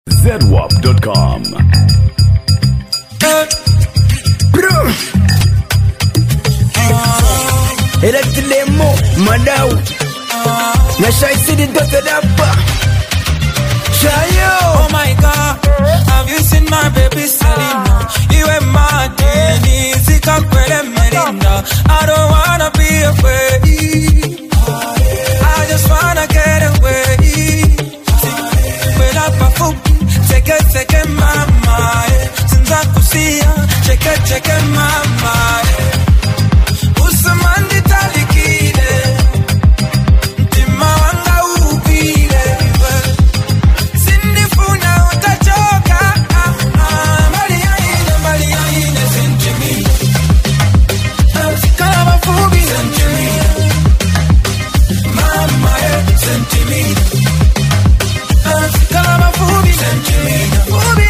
ZWAP.com. Bro, Electilemo, Madau, Nashai City Dotadapa. Shayo, oh my God, have you seen my baby Selena? You and my Danny, Zika Kwele Melinda. I don't wanna be away, I just wanna get away. Take it, mama. Since I could see ya, check it, mama. Usamandi talikide, timawanga upile. Sindi funa utachoka, Maria ine sentimita. Kama fubi sentimita, mama sentimita. Kama fubi sentimita, fubi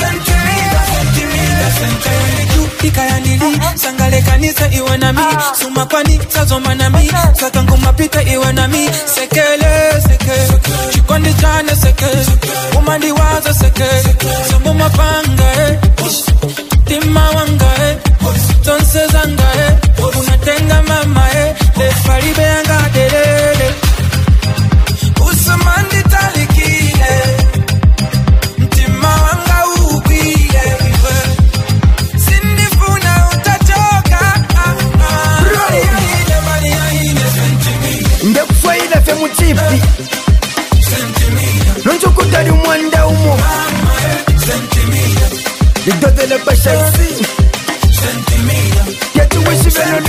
Pika nili, sangale kanisa iwe na mi. Sumakwani, sazoma na mi. Sakangu mapita iwe na mi. Sekele, seke Chikondi jane seke Umandi waza seke Sambu mapanga Tima wanga Tonse zanga Unatenga mama Le faribe anga delele Usamandi talikile Tima wanga upile Ndekufaida fe mutipi Nonjo kutari mwanda umo Lidote le basha isi Yetu wishi veno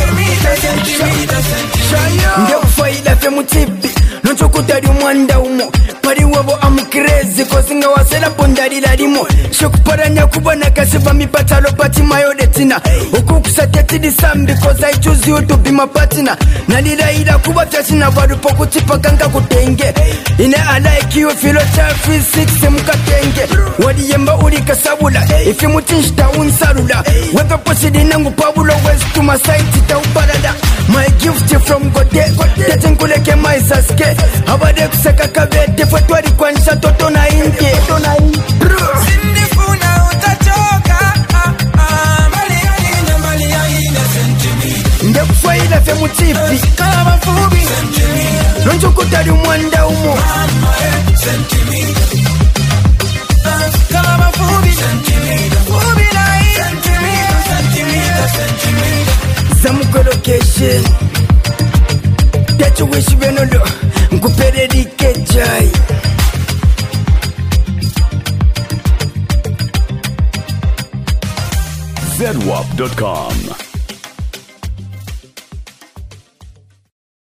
Ndekufaida fe mutipi Nonjo kutari mwanda umo Pari wabo amukrezi Kosinga wasela pondari larimo Shokuparanya kubona kasiva mipatalo pati mayodetina Ukukusateti disambi Cause I choose you to be my partner Nalila ila kuba tachina Varupo kutipa kanga kutenge Ine I like you filo cha 3-6 mukatenge Wadi yemba uri kasabula Ifi mutinshita unsarula Weka posidi nangu pabulo West to my side ita uparada My gift from Gode Tete nkuleke my saske Abade kuseka kabete Fatwari kwanisha toto na inke Sindi funa utachoka Malia ine sentimita Ndekufaida fe mutipi Kama fubi sentimita Nonjo kutari mwanda umo Sentimita Kama fubi sentimita Fubi na sentimita Zamuko location Tetu wishi venolo Nkupere dike jai ZWAP.com.